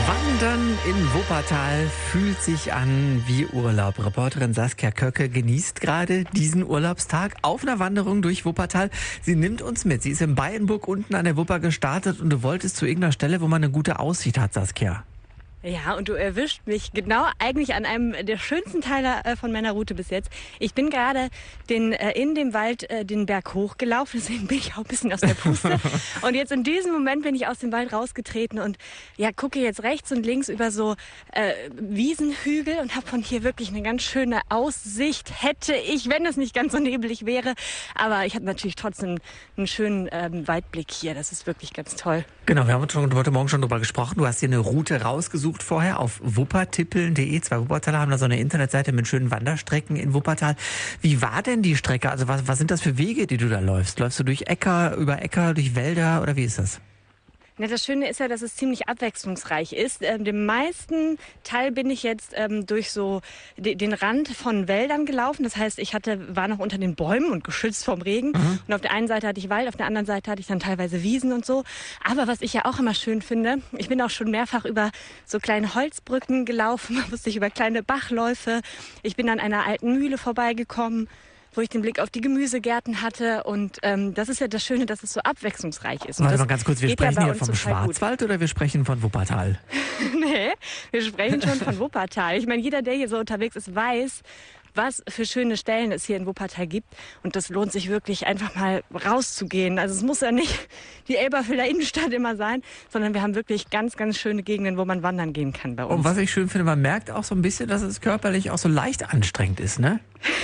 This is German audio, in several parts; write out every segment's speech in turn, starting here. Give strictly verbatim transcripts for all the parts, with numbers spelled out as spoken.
Wandern in Wuppertal fühlt sich an wie Urlaub. Reporterin Saskia Köcke genießt gerade diesen Urlaubstag auf einer Wanderung durch Wuppertal. Sie nimmt uns mit. Sie ist in Bayenburg unten an der Wupper gestartet und du wolltest zu irgendeiner Stelle, wo man eine gute Aussicht hat, Saskia. Ja, und du erwischt mich genau eigentlich an einem der schönsten Teile äh, von meiner Route bis jetzt. Ich bin gerade den, äh, in dem Wald äh, den Berg hochgelaufen, deswegen bin ich auch ein bisschen aus der Puste. Und jetzt in diesem Moment bin ich aus dem Wald rausgetreten und ja, gucke jetzt rechts und links über so äh, Wiesenhügel und habe von hier wirklich eine ganz schöne Aussicht. Hätte ich, wenn es nicht ganz so nebelig wäre. Aber ich habe natürlich trotzdem einen schönen ähm, Weitblick hier. Das ist wirklich ganz toll. Genau, wir haben schon, heute Morgen schon drüber gesprochen. Du hast dir eine Route rausgesucht vorher auf wuppertippeln punkt de. Zwei Wuppertaler haben da so eine Internetseite mit schönen Wanderstrecken in Wuppertal. Wie war denn die Strecke? Also was, was sind das für Wege, die du da läufst? Läufst du durch Äcker, über Äcker, durch Wälder oder wie ist das? Ja, das Schöne ist ja, dass es ziemlich abwechslungsreich ist. Ähm, den meisten Teil bin ich jetzt ähm, durch so de- den Rand von Wäldern gelaufen. Das heißt, ich hatte, war noch unter den Bäumen und geschützt vom Regen. Mhm. Und auf der einen Seite hatte ich Wald, auf der anderen Seite hatte ich dann teilweise Wiesen und so. Aber was ich ja auch immer schön finde, ich bin auch schon mehrfach über so kleine Holzbrücken gelaufen, musste ich über kleine Bachläufe. Ich bin an einer alten Mühle vorbeigekommen, wo ich den Blick auf die Gemüsegärten hatte. Und ähm, das ist ja das Schöne, dass es so abwechslungsreich ist. Und Warte mal ganz kurz, wir sprechen ja hier vom Schwarzwald gut. Oder wir sprechen von Wuppertal? Nee, wir sprechen schon von Wuppertal. Ich meine, jeder, der hier so unterwegs ist, weiß, was für schöne Stellen es hier in Wuppertal gibt. Und das lohnt sich wirklich, einfach mal rauszugehen. Also es muss ja nicht die Elberfelder Innenstadt immer sein, sondern wir haben wirklich ganz, ganz schöne Gegenden, wo man wandern gehen kann bei uns. Und was ich schön finde, man merkt auch so ein bisschen, dass es körperlich auch so leicht anstrengend ist, ne?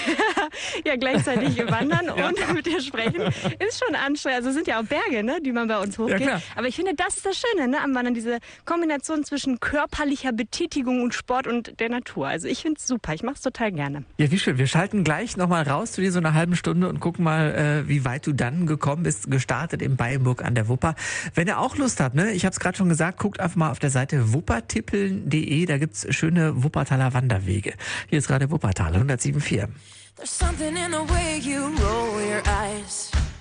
Ja, gleichzeitig wandern ja. und mit dir sprechen ist schon anstrengend. Also es sind ja auch Berge, ne, die man bei uns hochgeht. Ja, aber ich finde, das ist das Schöne, ne, am Wandern, diese Kombination zwischen körperlicher Betätigung und Sport und der Natur. Also ich finde es super, ich mache es total gerne. Ja, wie schön. Wir schalten gleich nochmal raus zu dir so einer halben Stunde und gucken mal, äh, wie weit du dann gekommen bist, gestartet in Bayenburg an der Wupper. Wenn ihr auch Lust habt, ne, ich habe es gerade schon gesagt, guckt einfach mal auf der Seite wuppertippeln punkt de, da gibt's schöne Wuppertaler Wanderwege. Hier ist gerade Wuppertal hundertsieben Komma vier. There's something in the way you roll your eyes.